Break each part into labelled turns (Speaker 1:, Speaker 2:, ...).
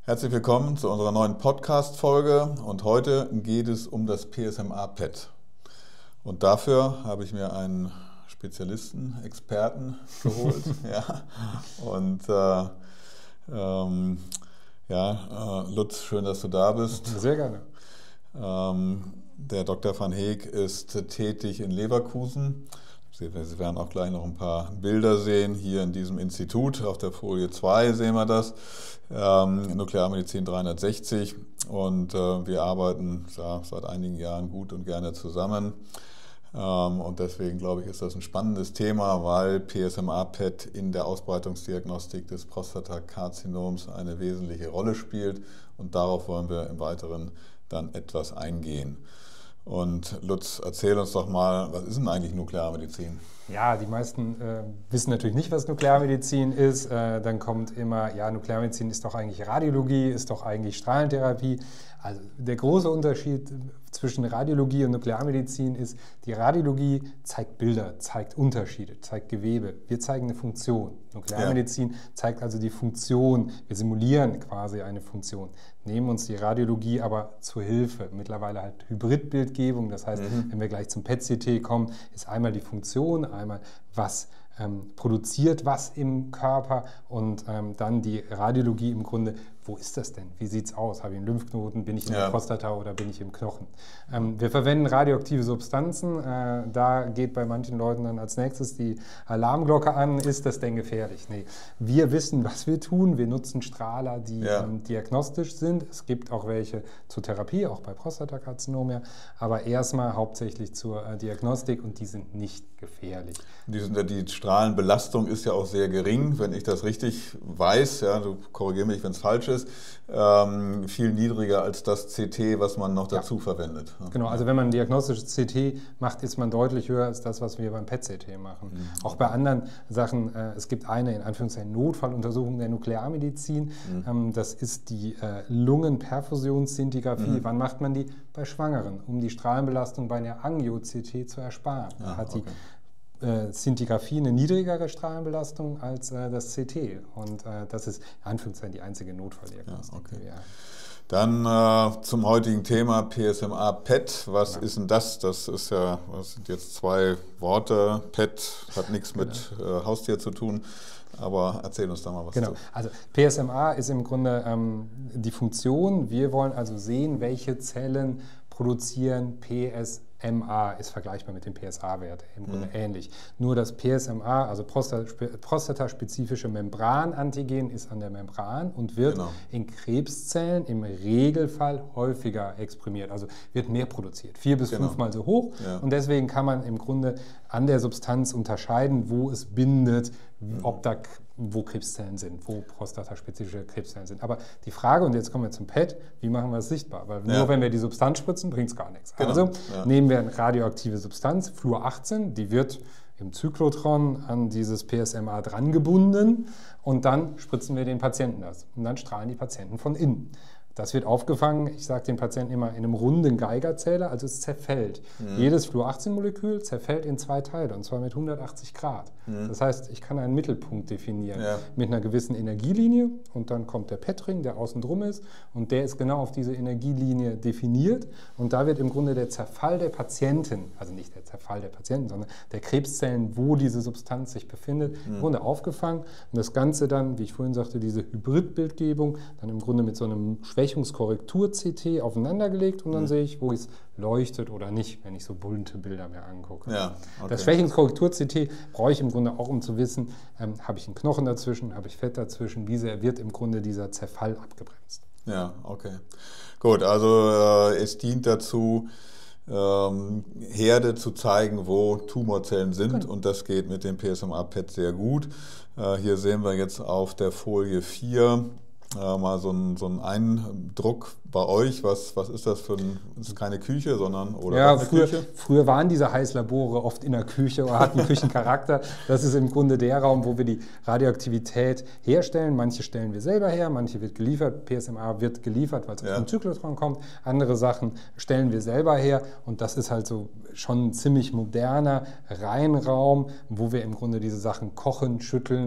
Speaker 1: Herzlich willkommen zu unserer neuen Podcast-Folge und heute geht es um das PSMA-PET. Und dafür habe ich mir einen Spezialisten, Experten geholt. Lutz, schön, dass du da bist.
Speaker 2: Sehr gerne.
Speaker 1: Der Dr. van Heek ist tätig in Leverkusen. Sie werden auch gleich noch ein paar Bilder sehen, hier in diesem Institut. Auf der Folie 2 sehen wir das, Nuklearmedizin 360. Und wir arbeiten seit einigen Jahren gut und gerne zusammen. Und deswegen glaube ich, ist das ein spannendes Thema, weil PSMA-PET in der Ausbreitungsdiagnostik des Prostatakarzinoms eine wesentliche Rolle spielt. Und darauf wollen wir im Weiteren dann etwas eingehen. Und Lutz, erzähl uns doch mal, was ist denn eigentlich Nuklearmedizin?
Speaker 2: Ja, die meisten wissen natürlich nicht, was Nuklearmedizin ist. Dann kommt immer, ja, Nuklearmedizin ist doch eigentlich Radiologie, ist doch eigentlich Strahlentherapie. Also der große Unterschied zwischen Radiologie und Nuklearmedizin ist, die Radiologie zeigt Bilder, zeigt Unterschiede, zeigt Gewebe. Wir zeigen eine Funktion. Nuklearmedizin zeigt also die Funktion. Wir simulieren quasi eine Funktion. Nehmen uns die Radiologie aber zur Hilfe. Mittlerweile halt Hybridbildgebung. Das heißt, wenn wir gleich zum PET-CT kommen, ist einmal die Funktion, einmal was produziert was im Körper und dann die Radiologie im Grunde, wo ist das denn? Wie sieht es aus? Habe ich einen Lymphknoten? Bin ich in der Prostata oder bin ich im Knochen? Wir verwenden radioaktive Substanzen. Da geht bei manchen Leuten dann als nächstes die Alarmglocke an. Ist das denn gefährlich? Nee. Wir wissen, was wir tun. Wir nutzen Strahler, die diagnostisch sind. Es gibt auch welche zur Therapie, auch bei Prostatakarzinom. Aber erstmal hauptsächlich zur Diagnostik und die sind nicht gefährlich.
Speaker 1: Die Strahlenbelastung ist ja auch sehr gering, wenn ich das richtig weiß. Ja, du korrigier mich, wenn es falsch ist. Viel niedriger als das CT, was man noch dazu verwendet.
Speaker 2: Genau, also wenn man ein diagnostisches CT macht, ist man deutlich höher als das, was wir beim PET-CT machen. Auch bei anderen Sachen, es gibt eine, in Anführungszeichen, Notfalluntersuchung der Nuklearmedizin. Das ist die Lungenperfusionsszintigraphie. Wann macht man die? Bei Schwangeren, um die Strahlenbelastung bei einer Angio-CT zu ersparen. Da hat die Szintigraphie eine niedrigere Strahlenbelastung als das CT. Und das ist in Anführungszeichen die einzige Notfalldiagnostik.
Speaker 1: Dann zum heutigen Thema PSMA-PET. Was ist denn das? Das sind jetzt zwei Worte. PET hat nichts mit Haustier zu tun. Aber erzähl uns da mal was zu.
Speaker 2: Also PSMA ist im Grunde die Funktion. Wir wollen also sehen, welche Zellen produzieren PSMA, ist vergleichbar mit dem PSA-Wert, im Grunde ähnlich. Nur das PSMA, also prostataspezifische Membranantigen, ist an der Membran und wird in Krebszellen im Regelfall häufiger exprimiert, also wird mehr produziert, 4 bis 5-mal so hoch. Und deswegen kann man im Grunde an der Substanz unterscheiden, wo es bindet, wo Krebszellen sind, wo prostataspezifische Krebszellen sind. Aber die Frage, und jetzt kommen wir zum PET, wie machen wir es sichtbar? Weil nur wenn wir die Substanz spritzen, bringt es gar nichts. Also nehmen wir eine radioaktive Substanz, Fluor 18, die wird im Zyklotron an dieses PSMA dran gebunden und dann spritzen wir den Patienten das. Und dann strahlen die Patienten von innen. Das wird aufgefangen, ich sage den Patienten immer, in einem runden Geigerzähler, also es zerfällt. Jedes Fluor-18-Molekül zerfällt in 2 Teile, und zwar mit 180 Grad. Das heißt, ich kann einen Mittelpunkt definieren mit einer gewissen Energielinie und dann kommt der PET-Ring, der außen drum ist und der ist genau auf diese Energielinie definiert und da wird im Grunde der Zerfall der Patienten, also nicht der Zerfall der Patienten, sondern der Krebszellen, wo diese Substanz sich befindet, im Grunde aufgefangen und das Ganze dann, wie ich vorhin sagte, diese Hybridbildgebung, dann im Grunde mit so einem Schwächungskorrektur-CT aufeinandergelegt und dann sehe ich, wo es leuchtet oder nicht, wenn ich so bunte Bilder mir angucke. Das Schwächungskorrektur-CT brauche ich im Grunde auch, um zu wissen, habe ich einen Knochen dazwischen, habe ich Fett dazwischen, wie sehr wird im Grunde dieser Zerfall abgebremst.
Speaker 1: Ja, okay. Gut, also es dient dazu, Herde zu zeigen, wo Tumorzellen sind und das geht mit dem PSMA-PET sehr gut. Hier sehen wir jetzt auf der Folie 4 mal so einen Eindruck bei euch. Was ist das für ein, ist keine Küche, sondern
Speaker 2: früher waren diese Heißlabore oft in der Küche oder hatten Küchencharakter. Das ist im Grunde der Raum, wo wir die Radioaktivität herstellen. Manche stellen wir selber her, manche wird geliefert. PSMA wird geliefert, weil es aus dem Zyklotron kommt. Andere Sachen stellen wir selber her und das ist halt so schon ein ziemlich moderner Reinraum, wo wir im Grunde diese Sachen kochen, schütteln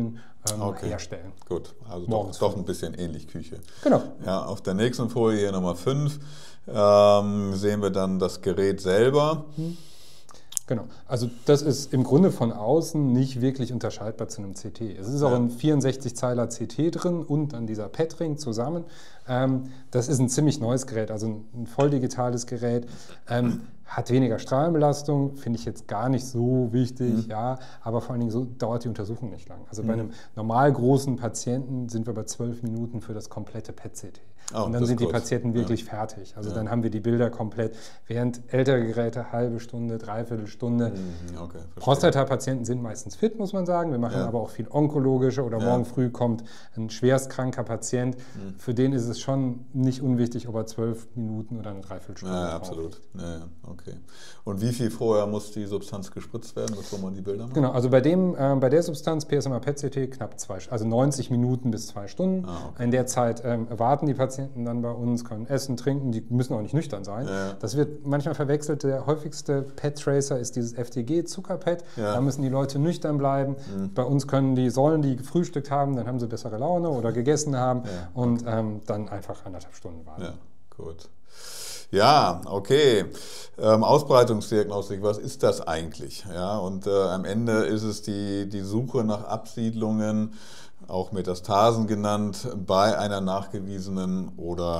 Speaker 2: herstellen.
Speaker 1: Gut, also doch ein bisschen ähnlich Küche.
Speaker 2: Genau.
Speaker 1: Ja, auf der nächsten Folie, hier Nummer 5, sehen wir dann das Gerät selber.
Speaker 2: Genau, also das ist im Grunde von außen nicht wirklich unterscheidbar zu einem CT. Es ist auch ein 64-Zeiler CT drin und dann dieser PET-Ring zusammen. Das ist ein ziemlich neues Gerät, also ein voll digitales Gerät. Hat weniger Strahlenbelastung, finde ich jetzt gar nicht so wichtig, ja, aber vor allen Dingen so dauert die Untersuchung nicht lang. Also bei einem normal großen Patienten sind wir bei 12 Minuten für das komplette PET-CT. Und dann sind die Patienten wirklich fertig. Also dann haben wir die Bilder komplett, während ältere Geräte halbe Stunde, dreiviertel Stunde. Prostata-Patienten sind meistens fit, muss man sagen. Wir machen aber auch viel onkologische oder morgen früh kommt ein schwerstkranker Patient. Für den ist es schon nicht unwichtig, ob er 12 Minuten oder eine Dreiviertelstunde braucht.
Speaker 1: Ja, absolut. Ja, okay. Und wie viel vorher muss die Substanz gespritzt werden, bevor man die Bilder macht?
Speaker 2: Genau, also bei der Substanz PSMA PET-CT knapp 90 Minuten bis 2 Stunden. In der Zeit warten die Patienten dann bei uns, können essen, trinken, die müssen auch nicht nüchtern sein. Das wird manchmal verwechselt. Der häufigste PET-Tracer ist dieses FDG-Zucker-PET. Da müssen die Leute nüchtern bleiben. Bei uns sollen die gefrühstückt haben, dann haben sie bessere Laune oder gegessen haben und dann einfach 1,5 Stunden warten.
Speaker 1: Ja, gut. Ja, okay. Ausbreitungsdiagnostik, was ist das eigentlich? Ja, und am Ende ist es die Suche nach Absiedlungen, auch Metastasen genannt, bei einer nachgewiesenen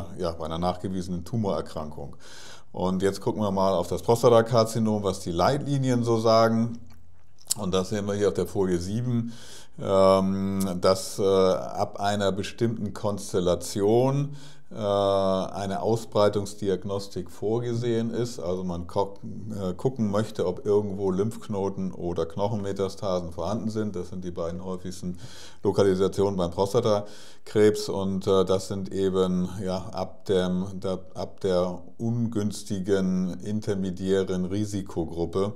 Speaker 1: Tumorerkrankung. Und jetzt gucken wir mal auf das Prostatakarzinom, was die Leitlinien so sagen. Und das sehen wir hier auf der Folie 7, dass ab einer bestimmten Konstellation eine Ausbreitungsdiagnostik vorgesehen ist, also man gucken möchte, ob irgendwo Lymphknoten oder Knochenmetastasen vorhanden sind. Das sind die beiden häufigsten Lokalisationen beim Prostatakrebs und das sind eben ab der ungünstigen intermediären Risikogruppe.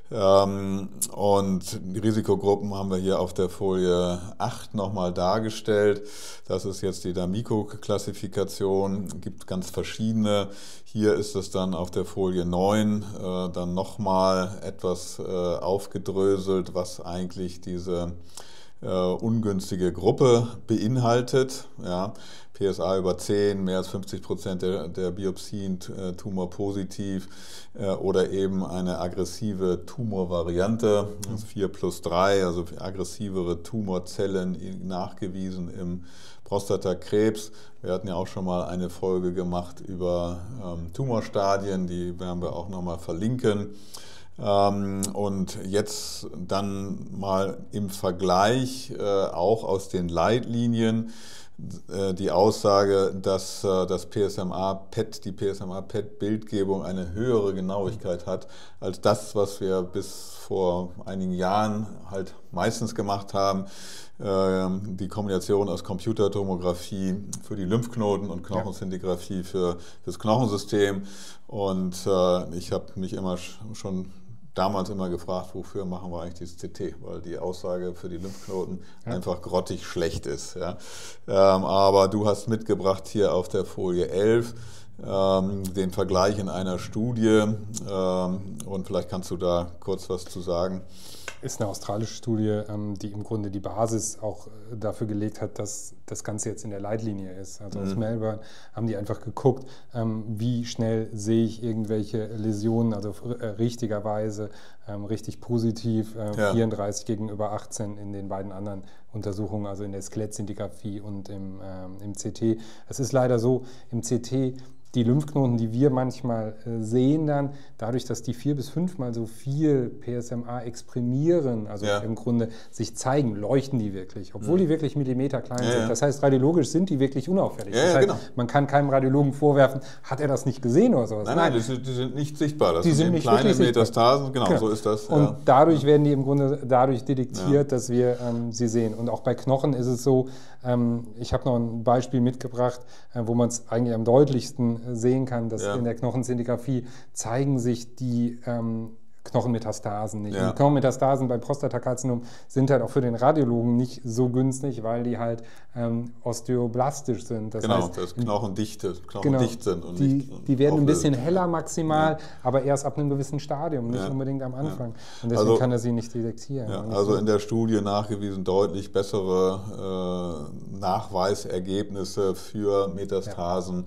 Speaker 1: Und die Risikogruppen haben wir hier auf der Folie 8 nochmal dargestellt. Das ist jetzt die D'Amico-Klassifikation, gibt ganz verschiedene. Hier ist es dann auf der Folie 9 dann nochmal etwas aufgedröselt, was eigentlich diese ungünstige Gruppe beinhaltet. Ja. PSA über 10, mehr als 50% der Biopsien tumorpositiv oder eben eine aggressive Tumorvariante, das 4+3, also aggressivere Tumorzellen nachgewiesen im Prostatakrebs. Wir hatten ja auch schon mal eine Folge gemacht über Tumorstadien, die werden wir auch nochmal verlinken. Und jetzt dann mal im Vergleich auch aus den Leitlinien die Aussage, dass die PSMA-PET-Bildgebung eine höhere Genauigkeit hat als das, was wir bis vor einigen Jahren halt meistens gemacht haben. Die Kombination aus Computertomographie für die Lymphknoten und Knochenszintigraphie für das Knochensystem. Und ich habe mich schon damals immer gefragt, wofür machen wir eigentlich dieses CT, weil die Aussage für die Lymphknoten einfach grottig schlecht ist. Ja. Aber du hast mitgebracht hier auf der Folie 11 den Vergleich in einer Studie und vielleicht kannst du da kurz was zu sagen.
Speaker 2: Ist eine australische Studie, die im Grunde die Basis auch dafür gelegt hat, dass das Ganze jetzt in der Leitlinie ist. Also aus Melbourne haben die einfach geguckt, wie schnell sehe ich irgendwelche Läsionen, also richtigerweise richtig positiv, 34 gegenüber 18 in den beiden anderen Untersuchungen, also in der Skelettzintigraphie und im CT. Es ist leider so, im CT die Lymphknoten, die wir manchmal sehen dann, dadurch, dass die 4- bis 5-mal so viel PSMA exprimieren, also im Grunde sich zeigen, leuchten die wirklich, obwohl die wirklich Millimeter klein sind. Das heißt, radiologisch sind die wirklich unauffällig. Das heißt, man kann keinem Radiologen vorwerfen, hat er das nicht gesehen oder sowas.
Speaker 1: Nein, die sind nicht sichtbar. Das sind nicht kleine Metastasen, genau, so ist das.
Speaker 2: Und dadurch werden die im Grunde detektiert, dass wir sie sehen. Und auch bei Knochen ist es so, ich habe noch ein Beispiel mitgebracht, wo man es eigentlich am deutlichsten sehen kann, dass in der Knochenzintigraphie zeigen sich die Knochenmetastasen nicht.
Speaker 1: Ja.
Speaker 2: Und Knochenmetastasen bei Prostatakarzinom sind halt auch für den Radiologen nicht so günstig, weil die halt osteoblastisch sind. Das heißt,
Speaker 1: dass knochendicht sind. Und
Speaker 2: die werden ein bisschen heller maximal, aber erst ab einem gewissen Stadium, nicht unbedingt am Anfang. Und deswegen kann er sie nicht detektieren.
Speaker 1: Ja, also in der Studie nachgewiesen deutlich bessere Nachweisergebnisse für Metastasen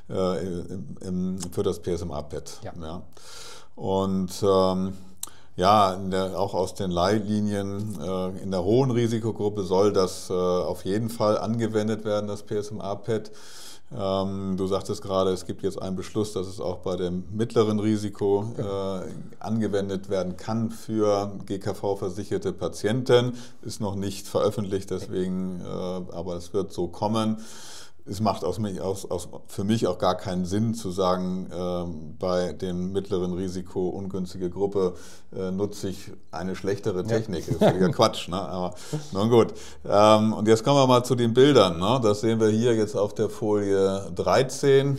Speaker 1: für das PSMA-PET. Ja. Und auch aus den Leitlinien in der hohen Risikogruppe soll das auf jeden Fall angewendet werden, das PSMA-PET. Du sagtest gerade, es gibt jetzt einen Beschluss, dass es auch bei dem mittleren Risiko angewendet werden kann für GKV-versicherte Patienten. Ist noch nicht veröffentlicht, deswegen, aber es wird so kommen. Es macht für mich auch gar keinen Sinn zu sagen, bei dem mittleren Risiko ungünstige Gruppe nutze ich eine schlechtere Technik. Das ist völliger Quatsch. Ne? Aber nun gut. Und jetzt kommen wir mal zu den Bildern. Ne? Das sehen wir hier jetzt auf der Folie 13.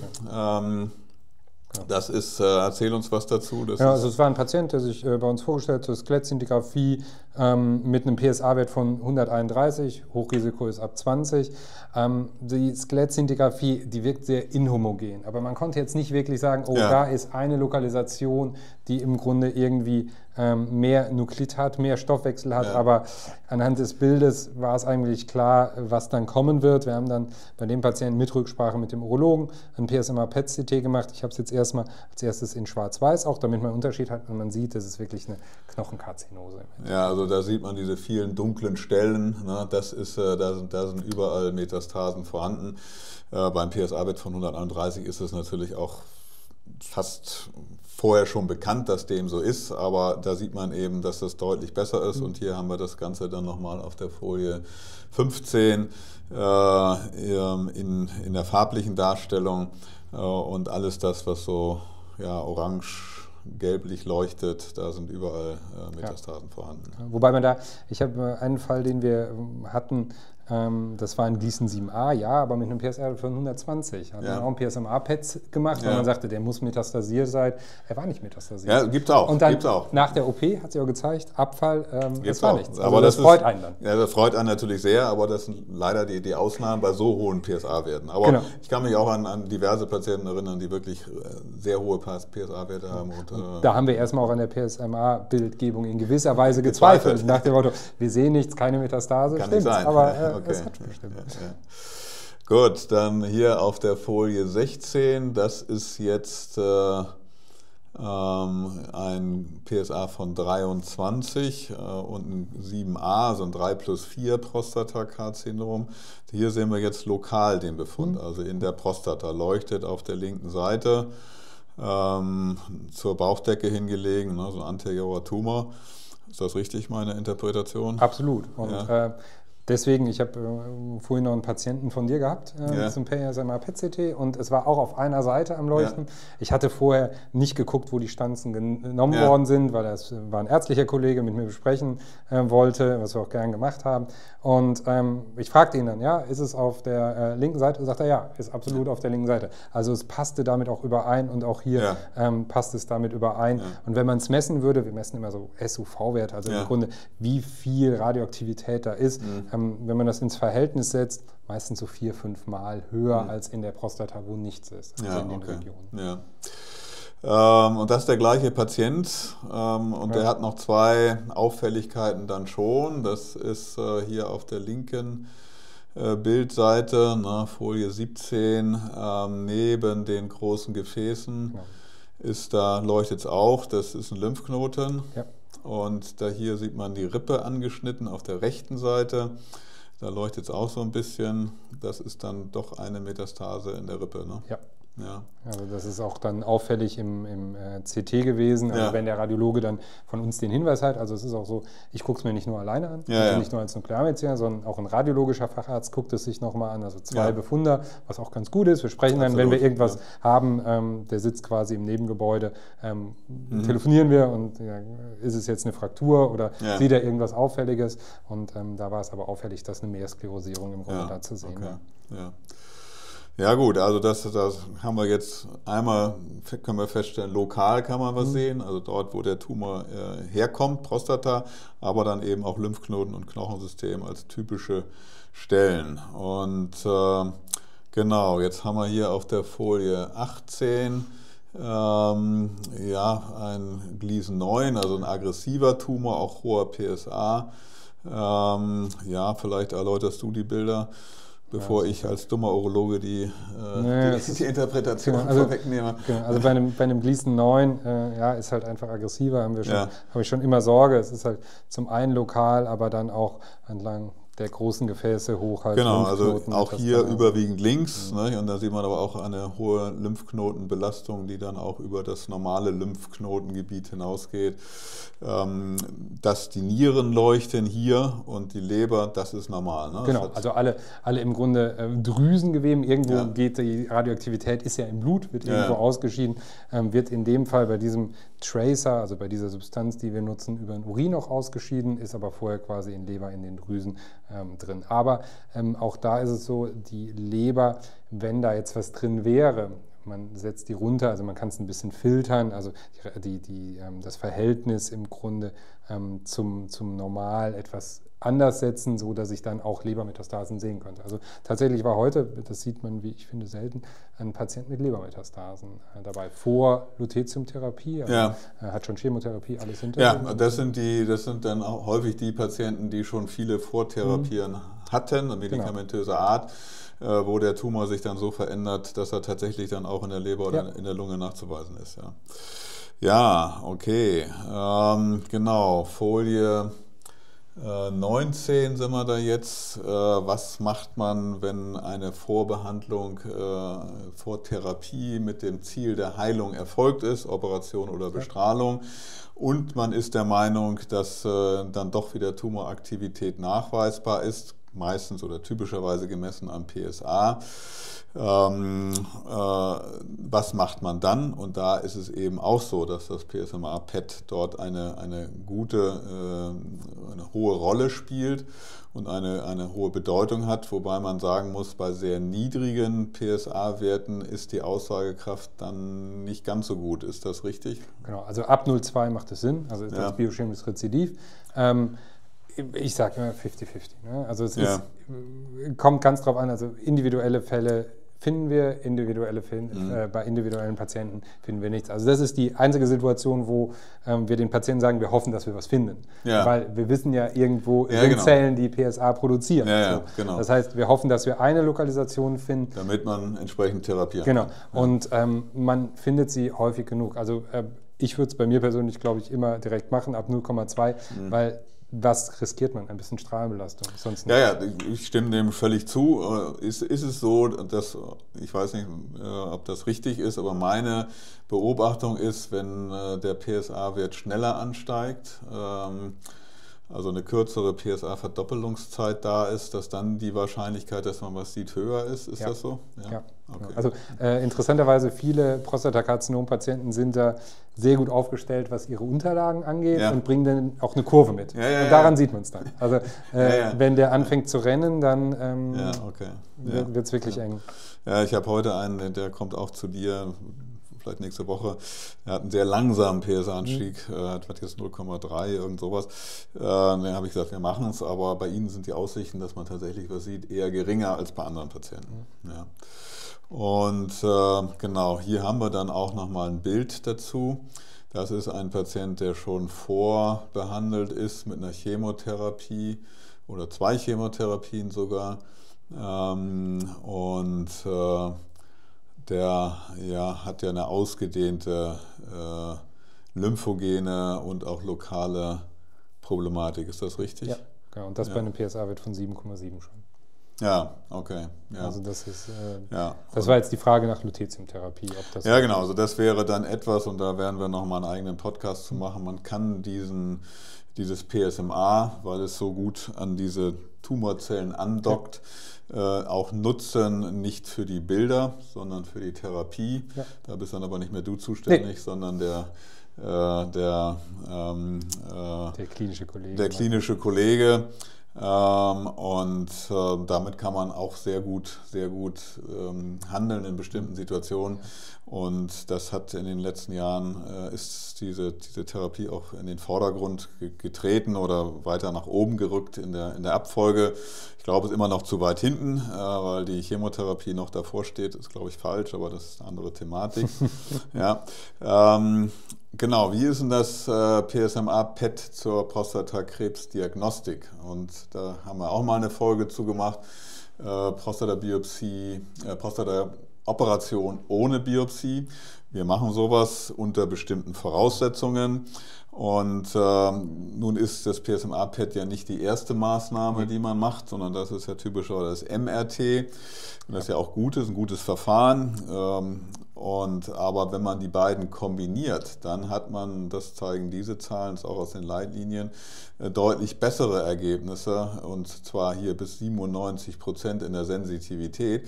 Speaker 1: Das ist, erzähl uns was dazu.
Speaker 2: Also es war ein Patient, der sich bei uns vorgestellt hat, Skelettsintigraphie mit einem PSA-Wert von 131, Hochrisiko ist ab 20. Die Skelettsintigraphie, die wirkt sehr inhomogen, aber man konnte jetzt nicht wirklich sagen, da ist eine Lokalisation, die im Grunde irgendwie mehr Nuklid hat, mehr Stoffwechsel hat, aber anhand des Bildes war es eigentlich klar, was dann kommen wird. Wir haben dann bei dem Patienten mit Rücksprache mit dem Urologen ein PSMA-PET-CT gemacht. Ich habe es jetzt erstmal als erstes in Schwarz-Weiß, auch damit man einen Unterschied hat und man sieht, das ist wirklich eine Knochenkarzinose.
Speaker 1: Ja, also da sieht man diese vielen dunklen Stellen, ne? Da sind überall Metastasen vorhanden. Beim PSA-Wert von 131 ist es natürlich auch fast vorher schon bekannt, dass dem so ist, aber da sieht man eben, dass das deutlich besser ist und hier haben wir das Ganze dann nochmal auf der Folie 15 in der farblichen Darstellung und alles das, was so orange, gelblich leuchtet, da sind überall Metastasen vorhanden.
Speaker 2: Wobei ich habe einen Fall, den wir hatten, das war ein Gleason 7a, aber mit einem PSA von 120. Hat man auch ein PSMA-PET gemacht, weil man sagte, der muss metastasiert sein. Er war nicht metastasiert.
Speaker 1: Ja, gibt's auch.
Speaker 2: Und dann nach der OP, hat sie auch gezeigt, Abfall, das war nichts.
Speaker 1: Also aber das freut einen dann. Ja, das freut einen natürlich sehr, aber das sind leider die Ausnahmen bei so hohen PSA-Werten. Aber ich kann mich auch an diverse Patienten erinnern, die wirklich sehr hohe PSA-Werte haben. Und
Speaker 2: da haben wir erstmal auch an der PSMA-Bildgebung in gewisser Weise gezweifelt. Nach dem Motto, wir sehen nichts, keine Metastase.
Speaker 1: Kann nicht sein.
Speaker 2: Aber das hat bestimmt.
Speaker 1: Gut, dann hier auf der Folie 16, das ist jetzt ein PSA von 23 und ein 7a, also ein 3+4 Prostatakarzinom. Hier sehen wir jetzt lokal den Befund, also in der Prostata, leuchtet auf der linken Seite zur Bauchdecke hingelegen, ne, so ein anteriorer Tumor. Ist das richtig, meine Interpretation?
Speaker 2: Absolut. Und deswegen, ich habe vorhin noch einen Patienten von dir gehabt zum PSMA-PET-CT und es war auch auf einer Seite am Leuchten. Ich hatte vorher nicht geguckt, wo die Stanzen genommen worden sind, weil das war ein ärztlicher Kollege, mit mir besprechen wollte, was wir auch gern gemacht haben. Und ich fragte ihn dann, ist es auf der linken Seite? Und sagt er, ja, ist absolut auf der linken Seite. Also es passte damit auch überein und auch hier passt es damit überein. Ja. Und wenn man es messen würde, wir messen immer so SUV-Werte, also im Grunde, wie viel Radioaktivität da ist, wenn man das ins Verhältnis setzt, meistens so 4-5 Mal höher als in der Prostata, wo nichts ist, also in den Regionen.
Speaker 1: Ja. Und das ist der gleiche Patient und der hat noch zwei Auffälligkeiten dann schon. Das ist hier auf der linken Bildseite, Folie 17, neben den großen Gefäßen leuchtet es auch, das ist ein Lymphknoten. Ja. Und hier sieht man die Rippe angeschnitten auf der rechten Seite. Da leuchtet es auch so ein bisschen. Das ist dann doch eine Metastase in der Rippe. Ne? Ja.
Speaker 2: Also das ist auch dann auffällig im CT gewesen, also wenn der Radiologe dann von uns den Hinweis hat. Also es ist auch so, ich gucke es mir nicht nur alleine an, nicht nur als Nuklearmediziner, sondern auch ein radiologischer Facharzt guckt es sich nochmal an, also zwei Befunder, was auch ganz gut ist. Wir sprechen dann, wenn wir irgendwas haben, der sitzt quasi im Nebengebäude, telefonieren wir und ist es jetzt eine Fraktur oder sieht er irgendwas Auffälliges? Und da war es aber auffällig, dass eine Mehrsklerosierung im Grunde da zu sehen war.
Speaker 1: Ja. Ja gut, also das haben wir jetzt einmal, können wir feststellen, lokal kann man was sehen, also dort, wo der Tumor herkommt, Prostata, aber dann eben auch Lymphknoten und Knochensystem als typische Stellen. Und genau, jetzt haben wir hier auf der Folie 18 ja, ein Gleason 9, also ein aggressiver Tumor, auch hoher PSA. Ja, vielleicht erläuterst du die Bilder, bevor ich als dummer Urologe die Interpretation vorwegnehme.
Speaker 2: Genau, also bei einem Gleason 9 ja, ist halt einfach aggressiver, habe ich schon immer Sorge. Es ist halt zum einen lokal, aber dann auch entlang der großen Gefäße hoch halt.
Speaker 1: Genau, also auch hier überwiegend links, ne? Und da sieht man aber auch eine hohe Lymphknotenbelastung, die dann auch über das normale Lymphknotengebiet hinausgeht. Dass die Nieren leuchten hier und die Leber, das ist normal. Ne?
Speaker 2: Genau, also alle im Grunde Drüsengeweben, irgendwo geht die Radioaktivität, ist ja im Blut, wird irgendwo ausgeschieden, wird in dem Fall bei diesem Tracer, also bei dieser Substanz, die wir nutzen, über den Urin auch ausgeschieden, ist aber vorher quasi in Leber, in den Drüsen drin. Aber auch da ist es so, die Leber, wenn da jetzt was drin wäre, man setzt die runter, also man kann es ein bisschen filtern, also das Verhältnis im Grunde zum Normal etwas anders setzen, so dass ich dann auch Lebermetastasen sehen könnte. Also tatsächlich war heute, das sieht man, wie ich finde, selten, ein Patient mit Lebermetastasen dabei, vor Lutetiumtherapie, also hat schon Chemotherapie, alles hinter.
Speaker 1: Ja, das sind dann auch häufig die Patienten, die schon viele Vortherapien hatten, medikamentöser Art, wo der Tumor sich dann so verändert, dass er tatsächlich dann auch in der Leber oder in der Lunge nachzuweisen ist. Ja, okay, genau, Folie 19 sind wir da jetzt. Was macht man, wenn eine Vorbehandlung, Vortherapie mit dem Ziel der Heilung erfolgt ist, Operation oder Bestrahlung, und man ist der Meinung, dass dann doch wieder Tumoraktivität nachweisbar ist, meistens oder typischerweise gemessen am PSA. Was macht man dann? Und da ist es eben auch so, dass das PSMA-PET dort eine gute, eine hohe Rolle spielt und eine hohe Bedeutung hat, wobei man sagen muss, bei sehr niedrigen PSA-Werten ist die Aussagekraft dann nicht ganz so gut. Ist das richtig?
Speaker 2: Genau, also ab 0,2 macht es Sinn, also ist das biochemisches Rezidiv. Ich sage immer 50-50. Ne? Also es kommt ganz drauf an, also individuelle Fälle finden wir, bei individuellen Patienten finden wir nichts. Also das ist die einzige Situation, wo wir den Patienten sagen, wir hoffen, dass wir was finden. Weil wir wissen ja irgendwo sind Zellen, die PSA produzieren.
Speaker 1: Genau.
Speaker 2: Das heißt, wir hoffen, dass wir eine Lokalisation finden.
Speaker 1: Damit man entsprechend therapieren kann.
Speaker 2: Genau. Und man findet sie häufig genug. Also ich würde es bei mir persönlich, glaube ich, immer direkt machen, ab 0,2, weil was riskiert man? Ein bisschen Strahlenbelastung. Sonst nicht.
Speaker 1: Ja, ich stimme dem völlig zu. Ist es so, dass, ich weiß nicht, ob das richtig ist, aber meine Beobachtung ist, wenn der PSA-Wert schneller ansteigt, also eine kürzere PSA-Verdoppelungszeit da ist, dass dann die Wahrscheinlichkeit, dass man was sieht, höher ist. Ist das so?
Speaker 2: Ja. Okay. Also interessanterweise, viele Prostatakarzinom-Patienten sind da sehr gut aufgestellt, was ihre Unterlagen angeht und bringen dann auch eine Kurve mit. Und daran sieht man es dann. Also wenn der anfängt zu rennen, dann wird es wirklich eng.
Speaker 1: Ja, ich habe heute einen, der kommt auch zu dir, vielleicht nächste Woche. Er hat einen sehr langsamen PSA-Anstieg, hat jetzt 0,3, irgend sowas. Dann habe ich gesagt, wir machen es, aber bei Ihnen sind die Aussichten, dass man tatsächlich was sieht, eher geringer als bei anderen Patienten. Ja. Und genau, hier haben wir dann auch nochmal ein Bild dazu. Das ist ein Patient, der schon vorbehandelt ist mit einer Chemotherapie oder 2 Chemotherapien sogar. Der hat ja eine ausgedehnte lymphogene und auch lokale Problematik. Ist das richtig?
Speaker 2: Ja, genau. Und das bei einem PSA-Wert von 7,7 schon.
Speaker 1: Ja, okay. Ja.
Speaker 2: Also das ist, das war jetzt die Frage nach Lutetiumtherapie. Ob das
Speaker 1: genau. Also das wäre dann etwas, und da werden wir nochmal einen eigenen Podcast zu machen. Man kann dieses PSMA, weil es so gut an diese Tumorzellen andockt, auch nutzen, nicht für die Bilder, sondern für die Therapie. Ja. Da bist dann aber nicht mehr du zuständig, sondern der klinische Kollege. Damit kann man auch sehr gut handeln in bestimmten Situationen. Und das hat in den letzten Jahren, ist diese Therapie auch in den Vordergrund getreten oder weiter nach oben gerückt in der Abfolge. Ich glaube, es ist immer noch zu weit hinten, weil die Chemotherapie noch davor steht. Ist, glaube ich, falsch, aber das ist eine andere Thematik. Ja. Genau, wie ist denn das PSMA-PET zur Prostatakrebsdiagnostik? Und da haben wir auch mal eine Folge zu gemacht. Prostatabiopsie, Prostataoperation ohne Biopsie. Wir machen sowas unter bestimmten Voraussetzungen. Und nun ist das PSMA-PET ja nicht die erste Maßnahme, die man macht, sondern das ist ja typischerweise das MRT. Und das ist ja auch gut, ist ein gutes Verfahren. Aber wenn man die beiden kombiniert, dann hat man, das zeigen diese Zahlen, das ist auch aus den Leitlinien, deutlich bessere Ergebnisse, und zwar hier bis 97% in der Sensitivität.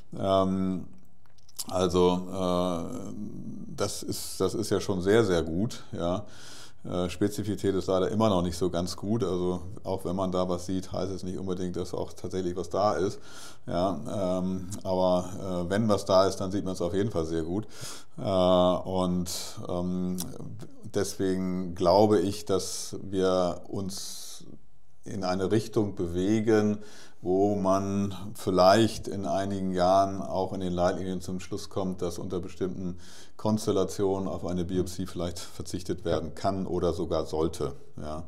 Speaker 1: Das ist ja schon sehr, sehr gut. Ja. Spezifität ist leider immer noch nicht so ganz gut. Also auch wenn man da was sieht, heißt es nicht unbedingt, dass auch tatsächlich was da ist. Ja, aber wenn was da ist, dann sieht man es auf jeden Fall sehr gut. Deswegen glaube ich, dass wir uns in eine Richtung bewegen, wo man vielleicht in einigen Jahren auch in den Leitlinien zum Schluss kommt, dass unter bestimmten Konstellationen auf eine Biopsie vielleicht verzichtet werden kann oder sogar sollte. Ja.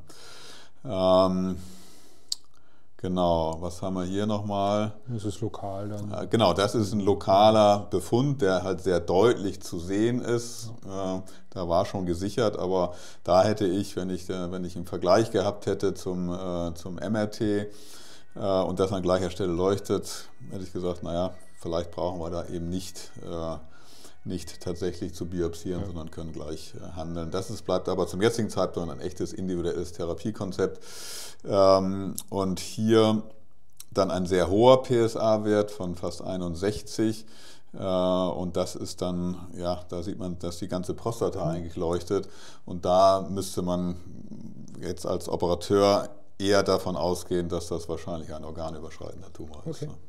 Speaker 1: Genau, was haben wir hier nochmal?
Speaker 2: Das ist lokal dann.
Speaker 1: Genau, das ist ein lokaler Befund, der halt sehr deutlich zu sehen ist. Da war schon gesichert, aber da hätte ich, wenn ich einen Vergleich gehabt hätte zum MRT, und das an gleicher Stelle leuchtet, hätte ich gesagt, naja, vielleicht brauchen wir da eben nicht tatsächlich zu biopsieren, sondern können gleich handeln. Bleibt aber zum jetzigen Zeitpunkt ein echtes individuelles Therapiekonzept. Und hier dann ein sehr hoher PSA-Wert von fast 61. Und das ist dann, ja, da sieht man, dass die ganze Prostata eigentlich leuchtet. Und da müsste man jetzt als Operateur eher davon ausgehen, dass das wahrscheinlich ein organüberschreitender Tumor ist.
Speaker 2: Okay.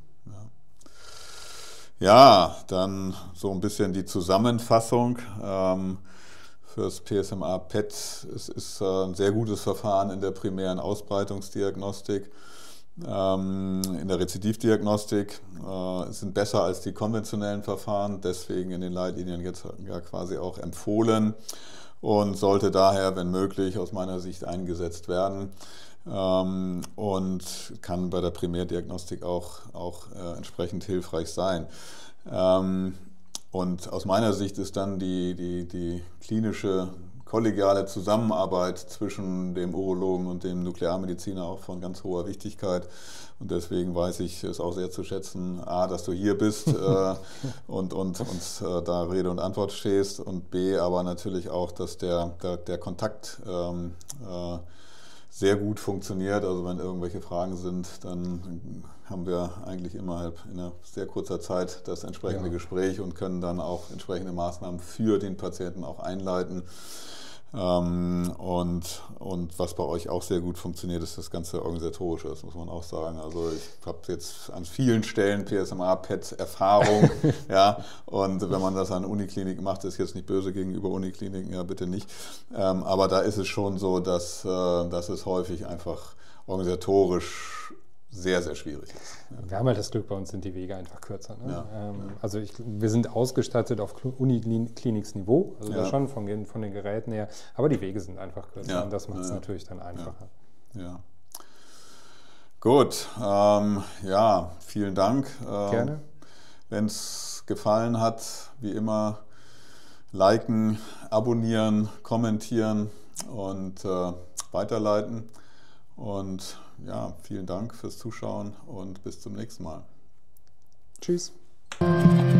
Speaker 1: Ja, dann so ein bisschen die Zusammenfassung. Fürs PSMA-PET, es ist ein sehr gutes Verfahren in der primären Ausbreitungsdiagnostik, in der Rezidivdiagnostik. Sind besser als die konventionellen Verfahren, deswegen in den Leitlinien jetzt ja quasi auch empfohlen und sollte daher, wenn möglich, aus meiner Sicht eingesetzt werden. Und kann bei der Primärdiagnostik auch entsprechend hilfreich sein. Und aus meiner Sicht ist dann die klinische kollegiale Zusammenarbeit zwischen dem Urologen und dem Nuklearmediziner auch von ganz hoher Wichtigkeit. Und deswegen weiß ich es auch sehr zu schätzen, A, dass du hier bist und uns da Rede und Antwort stehst, und B, aber natürlich auch, dass der Kontakt sehr gut funktioniert. Also wenn irgendwelche Fragen sind, dann haben wir eigentlich innerhalb einer sehr kurzer Zeit das entsprechende Gespräch und können dann auch entsprechende Maßnahmen für den Patienten auch einleiten. Und was bei euch auch sehr gut funktioniert, ist das ganze Organisatorische, das muss man auch sagen. Also ich habe jetzt an vielen Stellen PSMA-PET-Erfahrung, ja, und wenn man das an Unikliniken macht, ist jetzt nicht böse gegenüber Unikliniken, ja bitte nicht, aber da ist es schon so, dass es häufig einfach organisatorisch sehr, sehr schwierig ist.
Speaker 2: Wir haben halt das Glück, bei uns sind die Wege einfach kürzer. Ne?
Speaker 1: Ja,
Speaker 2: Also wir sind ausgestattet auf Unikliniksniveau, also das schon von den Geräten her, aber die Wege sind einfach kürzer und das macht es natürlich dann einfacher.
Speaker 1: Ja. Gut, vielen Dank.
Speaker 2: Gerne.
Speaker 1: Wenn es gefallen hat, wie immer, liken, abonnieren, kommentieren und weiterleiten. Und ja, vielen Dank fürs Zuschauen und bis zum nächsten Mal.
Speaker 2: Tschüss.